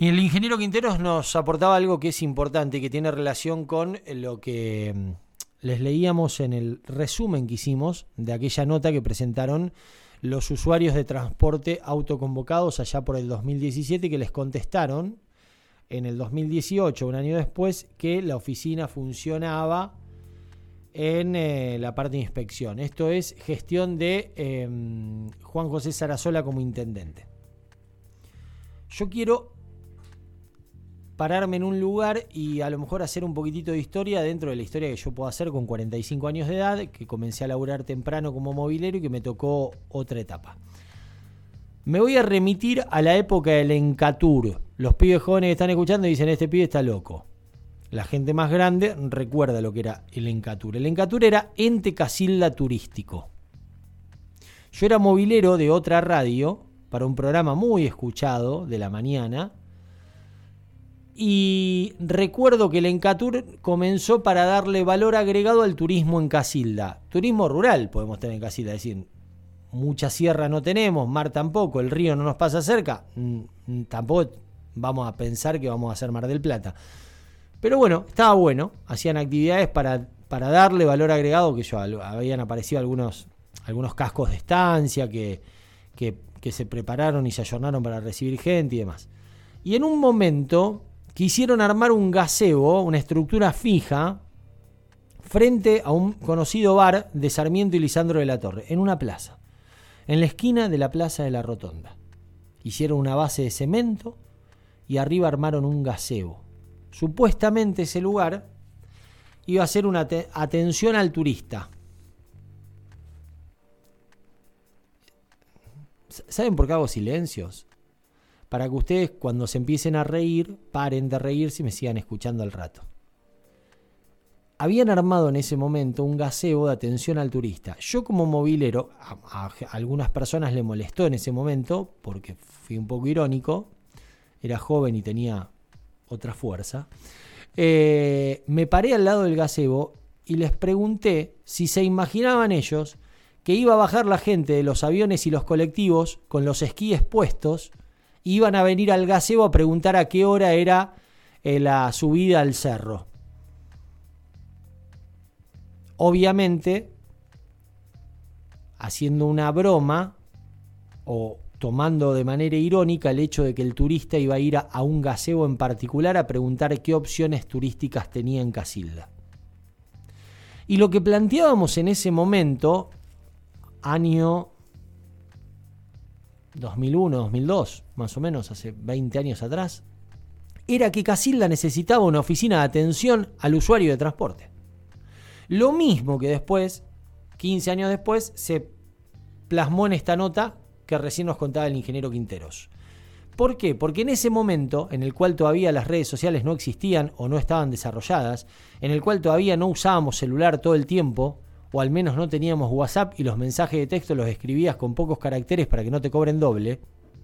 Y el ingeniero Quinteros nos aportaba algo que es importante y que tiene relación con lo que les leíamos en el resumen que hicimos de aquella nota que presentaron los usuarios de transporte autoconvocados allá por el 2017, que les contestaron en el 2018, un año después, que la oficina funcionaba en la parte de inspección. Esto es gestión de Juan José Sarasola como intendente. Yo quiero pararme en un lugar y a lo mejor hacer un poquitito de historia dentro de la historia que yo puedo hacer con 45 años de edad, que comencé a laburar temprano como mobilero y que me tocó otra etapa. Me voy a remitir a la época del Encatur. Los pibes jóvenes que están escuchando dicen, este pibe está loco. La gente más grande recuerda lo que era el Encatur. El Encatur era Ente Casilda Turístico. Yo era mobilero de otra radio para un programa muy escuchado de la mañana. Y recuerdo que el Encatur comenzó para darle valor agregado al turismo en Casilda. Turismo rural podemos tener en Casilda, es decir, mucha sierra no tenemos, mar tampoco, el río no nos pasa cerca, tampoco vamos a pensar que vamos a hacer Mar del Plata. Pero bueno, estaba bueno, hacían actividades para darle valor agregado, que yo habían aparecido algunos cascos de estancia que se prepararon y se ayornaron para recibir gente y demás. Y en un momento quisieron armar un gazebo, una estructura fija, frente a un conocido bar de Sarmiento y Lisandro de la Torre, en una plaza, en la esquina de la Plaza de la Rotonda. Hicieron una base de cemento y arriba armaron un gazebo. Supuestamente ese lugar iba a ser una atención al turista. ¿Saben por qué hago silencios? Para que ustedes, cuando se empiecen a reír, paren de reírse y me sigan escuchando al rato. Habían armado en ese momento un gazebo de atención al turista. Yo como mobilero, a algunas personas le molestó en ese momento, porque fui un poco irónico, era joven y tenía otra fuerza. Me paré al lado del gazebo y les pregunté si se imaginaban ellos que iba a bajar la gente de los aviones y los colectivos con los esquíes puestos, iban a venir al gazebo a preguntar a qué hora era la subida al cerro. Obviamente, haciendo una broma o tomando de manera irónica el hecho de que el turista iba a ir a un gazebo en particular a preguntar qué opciones turísticas tenía en Casilda. Y lo que planteábamos en ese momento, año 2001, 2002, más o menos, hace 20 años atrás, era que Casilda necesitaba una oficina de atención al usuario de transporte. Lo mismo que después, 15 años después, se plasmó en esta nota que recién nos contaba el ingeniero Quinteros. ¿Por qué? Porque en ese momento, en el cual todavía las redes sociales no existían o no estaban desarrolladas, en el cual todavía no usábamos celular todo el tiempo, o al menos no teníamos WhatsApp y los mensajes de texto los escribías con pocos caracteres para que no te cobren doble,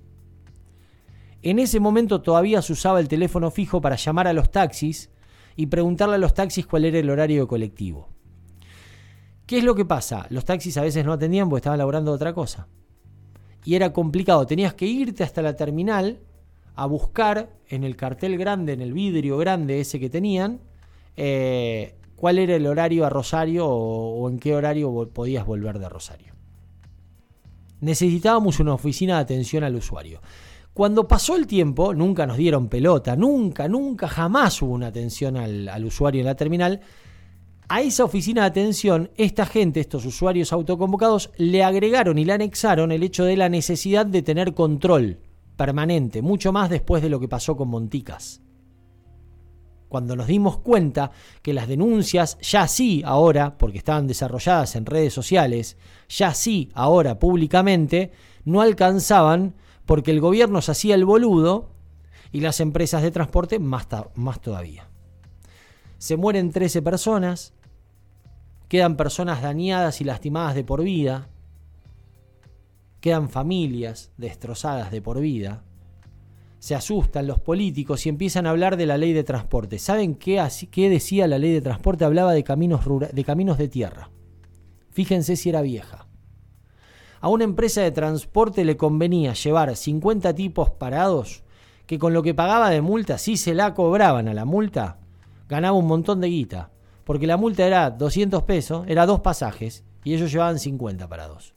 en ese momento todavía se usaba el teléfono fijo para llamar a los taxis y preguntarle a los taxis cuál era el horario colectivo. ¿Qué es lo que pasa? Los taxis a veces no atendían porque estaban laburando otra cosa. Y era complicado, tenías que irte hasta la terminal a buscar en el cartel grande, en el vidrio grande ese que tenían, cuál era el horario a Rosario o en qué horario podías volver de Rosario. Necesitábamos una oficina de atención al usuario. Cuando pasó el tiempo, nunca nos dieron pelota, nunca, jamás hubo una atención al usuario en la terminal. A esa oficina de atención, esta gente, estos usuarios autoconvocados, le agregaron y le anexaron el hecho de la necesidad de tener control permanente, mucho más después de lo que pasó con Monticas. Cuando nos dimos cuenta que las denuncias, ya sí ahora, porque estaban desarrolladas en redes sociales, ya sí ahora públicamente, no alcanzaban porque el gobierno se hacía el boludo y las empresas de transporte más todavía. Se mueren 13 personas, quedan personas dañadas y lastimadas de por vida, quedan familias destrozadas de por vida. Se asustan los políticos y empiezan a hablar de la ley de transporte. ¿Saben qué decía la ley de transporte? Hablaba de caminos de tierra. Fíjense si era vieja. A una empresa de transporte le convenía llevar 50 tipos parados que con lo que pagaba de multa, si se la cobraban a la multa, ganaba un montón de guita. Porque la multa era 200 pesos, era 2 pasajes, y ellos llevaban 50 para 2.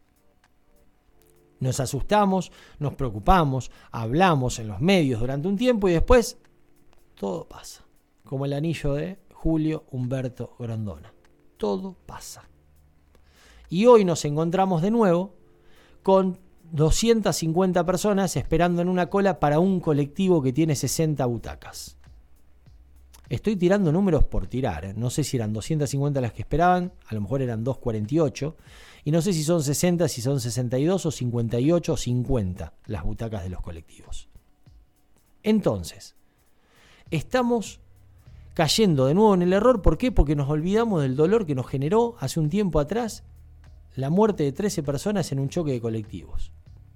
Nos asustamos, nos preocupamos, hablamos en los medios durante un tiempo y después todo pasa. Como el anillo de Julio Humberto Grondona. Todo pasa. Y hoy nos encontramos de nuevo con 250 personas esperando en una cola para un colectivo que tiene 60 butacas. Estoy tirando números por tirar. No sé si eran 250 las que esperaban, a lo mejor eran 248. Y no sé si son 60, si son 62 o 58 o 50 las butacas de los colectivos. Entonces, estamos cayendo de nuevo en el error. ¿Por qué? Porque nos olvidamos del dolor que nos generó hace un tiempo atrás la muerte de 13 personas en un choque de colectivos.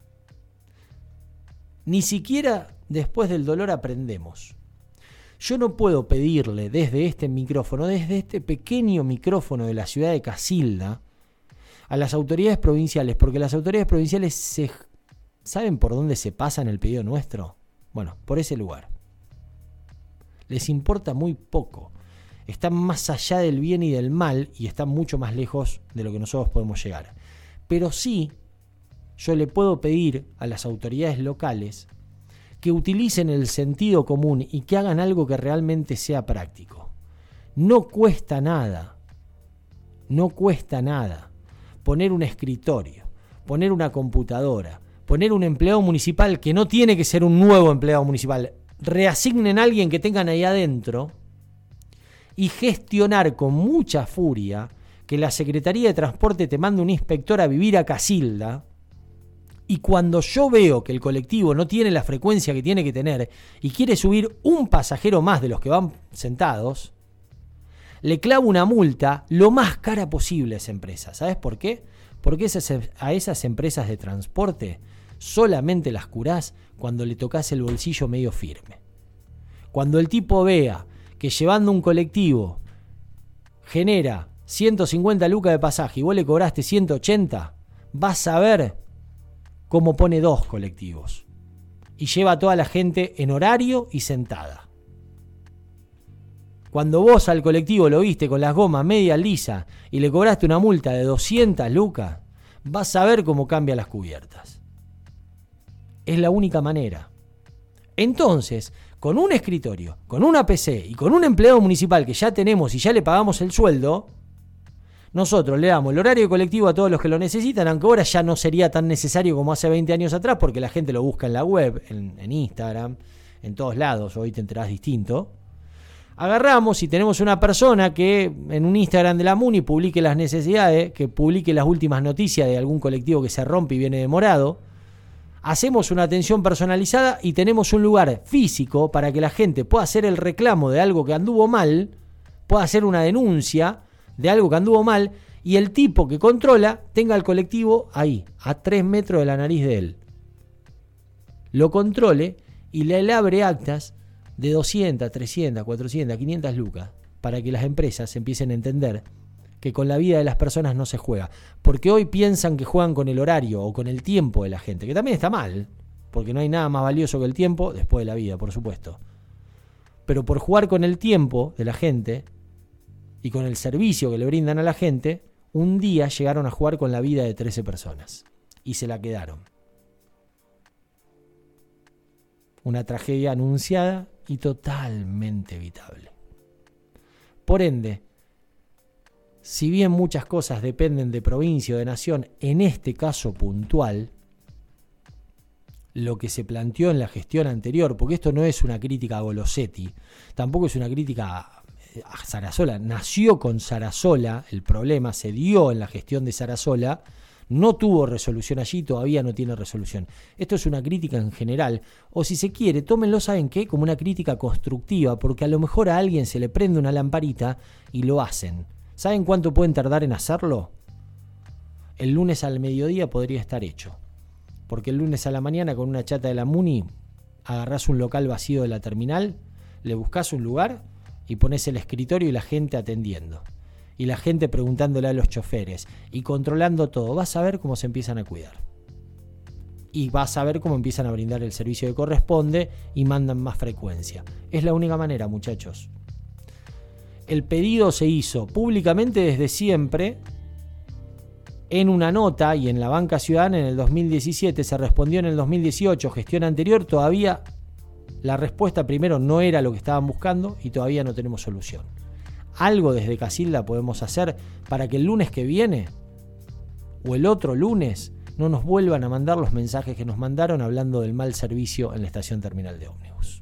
Ni siquiera después del dolor aprendemos. Yo no puedo pedirle desde este micrófono, desde este pequeño micrófono de la ciudad de Casilda, a las autoridades provinciales, porque las autoridades provinciales ¿saben por dónde se pasan el pedido nuestro? Bueno, por ese lugar. Les importa muy poco. Están más allá del bien y del mal y están mucho más lejos de lo que nosotros podemos llegar. Pero sí, yo le puedo pedir a las autoridades locales que utilicen el sentido común y que hagan algo que realmente sea práctico. No cuesta nada poner un escritorio, poner una computadora, poner un empleado municipal que no tiene que ser un nuevo empleado municipal. Reasignen a alguien que tengan ahí adentro y gestionar con mucha furia que la Secretaría de Transporte te mande un inspector a vivir a Casilda. Y cuando yo veo que el colectivo no tiene la frecuencia que tiene que tener y quiere subir un pasajero más de los que van sentados, le clavo una multa lo más cara posible a esa empresa. ¿Sabes por qué? Porque a esas empresas de transporte solamente las curás cuando le tocas el bolsillo medio firme. Cuando el tipo vea que llevando un colectivo genera 150 lucas de pasaje y vos le cobraste 180, vas a ver cómo pone 2 colectivos y lleva a toda la gente en horario y sentada. Cuando vos al colectivo lo viste con las gomas media lisa y le cobraste una multa de 200 lucas, vas a ver cómo cambian las cubiertas. Es la única manera. Entonces, con un escritorio, con una PC y con un empleado municipal que ya tenemos y ya le pagamos el sueldo, nosotros le damos el horario colectivo a todos los que lo necesitan, aunque ahora ya no sería tan necesario como hace 20 años atrás, porque la gente lo busca en la web, en Instagram, en todos lados, hoy te enterás distinto. Agarramos y tenemos una persona que en un Instagram de la Muni publique las necesidades, que publique las últimas noticias de algún colectivo que se rompe y viene demorado. Hacemos una atención personalizada y tenemos un lugar físico para que la gente pueda hacer el reclamo de algo que anduvo mal, pueda hacer una denuncia de algo que anduvo mal y el tipo que controla tenga el colectivo ahí, a 3 metros de la nariz de él. Lo controle y le abre actas de 200, 300, 400, 500 lucas para que las empresas empiecen a entender que con la vida de las personas no se juega. Porque hoy piensan que juegan con el horario o con el tiempo de la gente, que también está mal, porque no hay nada más valioso que el tiempo después de la vida, por supuesto. Pero por jugar con el tiempo de la gente y con el servicio que le brindan a la gente, un día llegaron a jugar con la vida de 13 personas y se la quedaron. Una tragedia anunciada y totalmente evitable. Por ende, si bien muchas cosas dependen de provincia o de nación, en este caso puntual, lo que se planteó en la gestión anterior, porque esto no es una crítica a Golosetti, tampoco es una crítica a Sarasola, nació con Sarasola, el problema se dio en la gestión de Sarasola, no tuvo resolución allí, todavía no tiene resolución. Esto es una crítica en general, o si se quiere, tómenlo, ¿saben qué? Como una crítica constructiva, porque a lo mejor a alguien se le prende una lamparita y lo hacen. ¿Saben cuánto pueden tardar en hacerlo? El lunes al mediodía podría estar hecho, porque el lunes a la mañana con una chata de la Muni agarrás un local vacío de la terminal, le buscás un lugar y pones el escritorio y la gente atendiendo. Y la gente preguntándole a los choferes y controlando todo. Vas a ver cómo se empiezan a cuidar. y vas a ver cómo empiezan a brindar el servicio que corresponde y mandan más frecuencia. Es la única manera, muchachos. El pedido se hizo públicamente desde siempre. En una nota y en la Banca Ciudadana en el 2017, se respondió en el 2018, gestión anterior, todavía la respuesta primero no era lo que estaban buscando y todavía no tenemos solución. Algo desde Casilda podemos hacer para que el lunes que viene o el otro lunes no nos vuelvan a mandar los mensajes que nos mandaron hablando del mal servicio en la estación terminal de ómnibus.